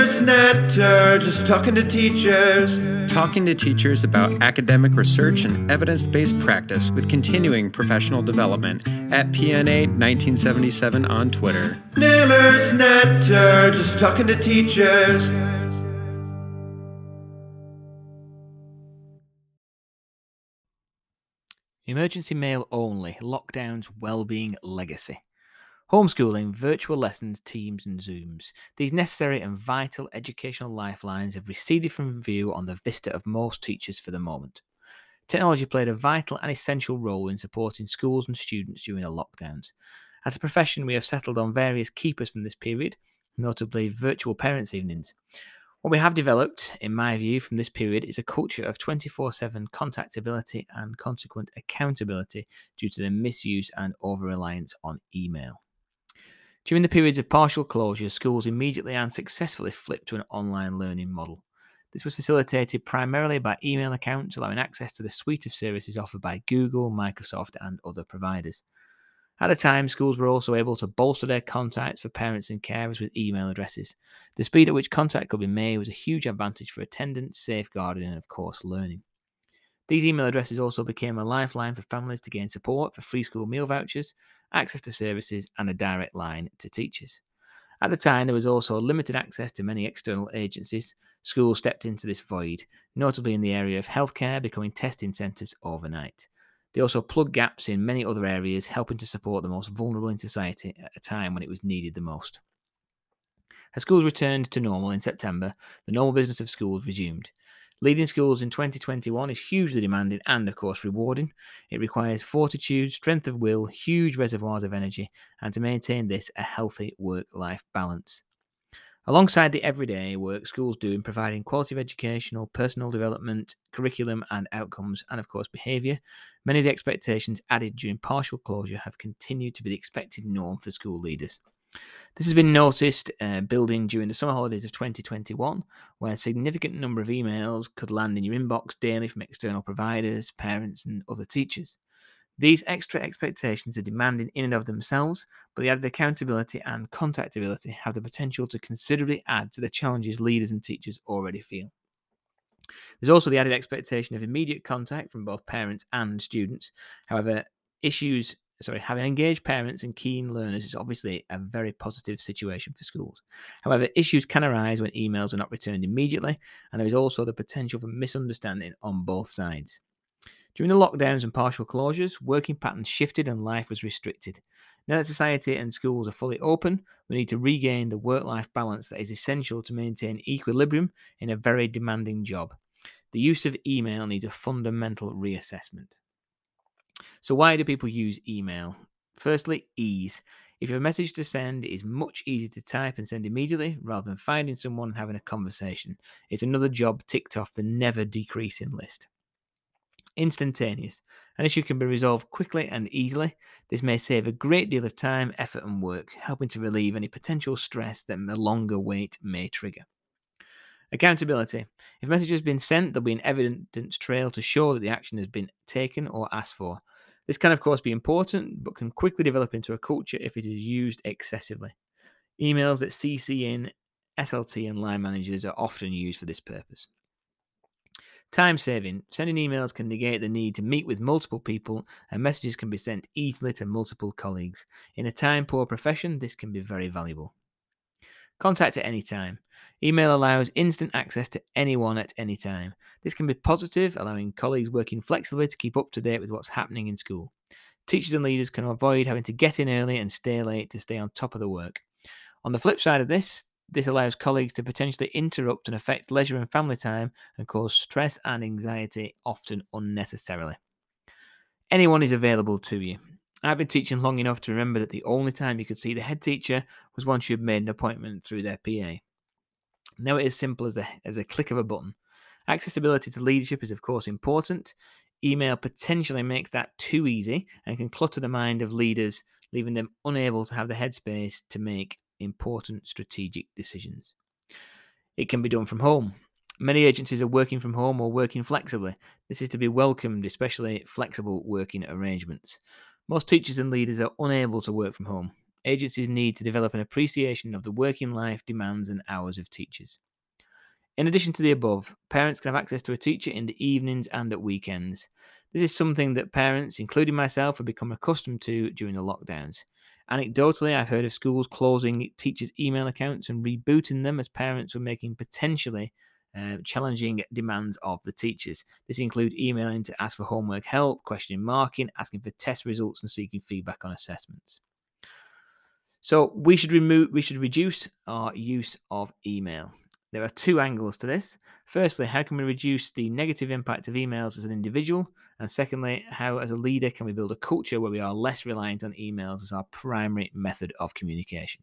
Nailers Netter, just talking to teachers. Talking to teachers about academic research and evidence-based practice with continuing professional development at PNA 1977 on Twitter. Nailers Netter, just talking to teachers. Emergency mail only, lockdowns, wellbeing legacy. Homeschooling, virtual lessons, Teams and Zooms. These necessary and vital educational lifelines have receded from view on the vista of most teachers for the moment. Technology played a vital and essential role in supporting schools and students during the lockdowns. As a profession, we have settled on various keepers from this period, notably virtual parents' evenings. What we have developed, in my view, from this period is a culture of 24/7 contactability and consequent accountability due to the misuse and over-reliance on email. During the periods of partial closure, schools immediately and successfully flipped to an online learning model. This was facilitated primarily by email accounts, allowing access to the suite of services offered by Google, Microsoft, and other providers. At the time, schools were also able to bolster their contacts for parents and carers with email addresses. The speed at which contact could be made was a huge advantage for attendance, safeguarding, and of course, learning. These email addresses also became a lifeline for families to gain support for free school meal vouchers, access to services, and a direct line to teachers. At the time, there was also limited access to many external agencies. Schools stepped into this void, notably in the area of healthcare, becoming testing centres overnight. They also plugged gaps in many other areas, helping to support the most vulnerable in society at a time when it was needed the most. As schools returned to normal in September, the normal business of schools resumed. Leading schools in 2021 is hugely demanding and, of course, rewarding. It requires fortitude, strength of will, huge reservoirs of energy, and to maintain this, a healthy work-life balance. Alongside the everyday work schools do in providing quality of educational, personal development, curriculum and outcomes, and of course behaviour, many of the expectations added during partial closure have continued to be the expected norm for school leaders. This has been noticed building during the summer holidays of 2021, where a significant number of emails could land in your inbox daily from external providers, parents and other teachers. These extra expectations are demanding in and of themselves, but the added accountability and contactability have the potential to considerably add to the challenges leaders and teachers already feel. There's also the added expectation of immediate contact from both parents and students. However, having engaged parents and keen learners is obviously a very positive situation for schools. However, issues can arise when emails are not returned immediately, and there is also the potential for misunderstanding on both sides. During the lockdowns and partial closures, working patterns shifted and life was restricted. Now that society and schools are fully open, we need to regain the work-life balance that is essential to maintain equilibrium in a very demanding job. The use of email needs a fundamental reassessment. So why do people use email? Firstly, ease. If you have a message to send, it is much easier to type and send immediately rather than finding someone and having a conversation. It's another job ticked off the never decreasing list. Instantaneous. An issue can be resolved quickly and easily. This may save a great deal of time, effort and work, helping to relieve any potential stress that a longer wait may trigger. Accountability. If a message has been sent, there'll be an evidence trail to show that the action has been taken or asked for. This can of course be important, but can quickly develop into a culture if it is used excessively. Emails that CC in SLT and line managers are often used for this purpose. Time saving. Sending emails can negate the need to meet with multiple people, and messages can be sent easily to multiple colleagues. In a time-poor profession, this can be very valuable. Contact at any time. Email allows instant access to anyone at any time. This can be positive, allowing colleagues working flexibly to keep up to date with what's happening in school. Teachers and leaders can avoid having to get in early and stay late to stay on top of the work. On the flip side of this allows colleagues to potentially interrupt and affect leisure and family time and cause stress and anxiety, often unnecessarily. Anyone is available to you. I've been teaching long enough to remember that the only time you could see the head teacher was once you'd made an appointment through their PA. Now it is simple as a click of a button. Accessibility to leadership is of course important. Email potentially makes that too easy and can clutter the mind of leaders, leaving them unable to have the headspace to make important strategic decisions. It can be done from home. Many agencies are working from home or working flexibly. This is to be welcomed, especially flexible working arrangements. Most teachers and leaders are unable to work from home. agencies need to develop an appreciation of the working life demands and hours of teachers. In addition to the above, parents can have access to a teacher in the evenings and at weekends. This is something that parents, including myself, have become accustomed to during the lockdowns. Anecdotally, I've heard of schools closing teachers' email accounts and rebooting them as parents were making potentially challenging demands of the teachers. This includes emailing to ask for homework help, questioning marking, asking for test results, and seeking feedback on assessments. So we should reduce our use of email. There are two angles to this. Firstly, how can we reduce the negative impact of emails as an individual? And secondly, how as a leader can we build a culture where we are less reliant on emails as our primary method of communication?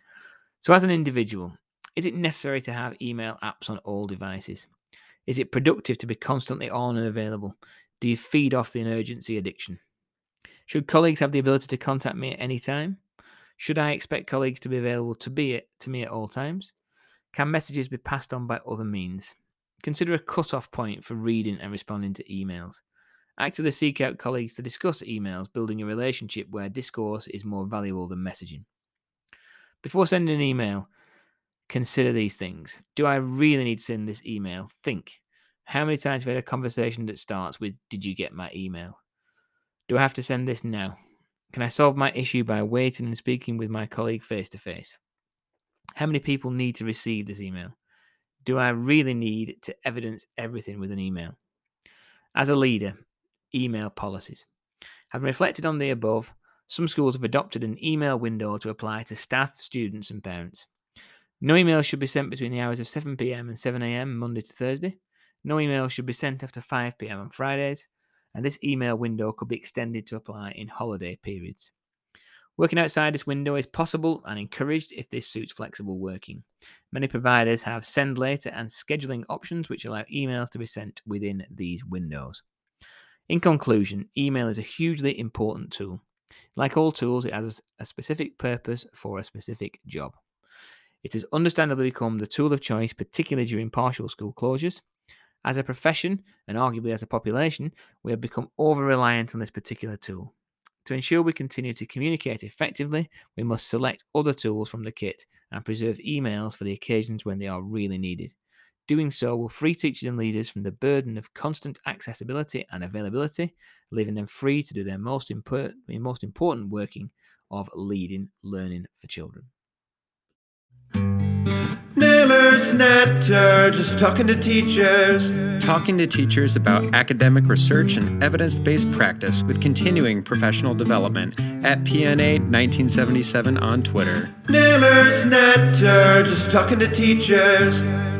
So as an individual, is it necessary to have email apps on all devices? Is it productive to be constantly on and available? Do you feed off the urgency addiction? Should colleagues have the ability to contact me at any time? Should I expect colleagues to be available to me at all times? Can messages be passed on by other means? Consider a cut-off point for reading and responding to emails. Actively seek out colleagues to discuss emails, building a relationship where discourse is more valuable than messaging. Before sending an email, consider these things. Do I really need to send this email? Think. How many times have you had a conversation that starts with, "Did you get my email?" Do I have to send this now? Can I solve my issue by waiting and speaking with my colleague face-to-face? How many people need to receive this email? Do I really need to evidence everything with an email? As a leader, email policies. Having reflected on the above, some schools have adopted an email window to apply to staff, students, and parents. No email should be sent between the hours of 7 p.m. and 7 a.m. Monday to Thursday. No email should be sent after 5 p.m. on Fridays. And this email window could be extended to apply in holiday periods. Working outside this window is possible and encouraged if this suits flexible working. Many providers have send later and scheduling options which allow emails to be sent within these windows. In conclusion, email is a hugely important tool. Like all tools, it has a specific purpose for a specific job. It has understandably become the tool of choice, particularly during partial school closures. As a profession, and arguably as a population, we have become over-reliant on this particular tool. To ensure we continue to communicate effectively, we must select other tools from the kit and preserve emails for the occasions when they are really needed. Doing so will free teachers and leaders from the burden of constant accessibility and availability, leaving them free to do their most important working of leading learning for children. Nailers Netter, just talking to teachers. Talking to teachers about academic research and evidence-based practice with continuing professional development at PNA 1977 on Twitter. Nailers Netter, just talking to teachers.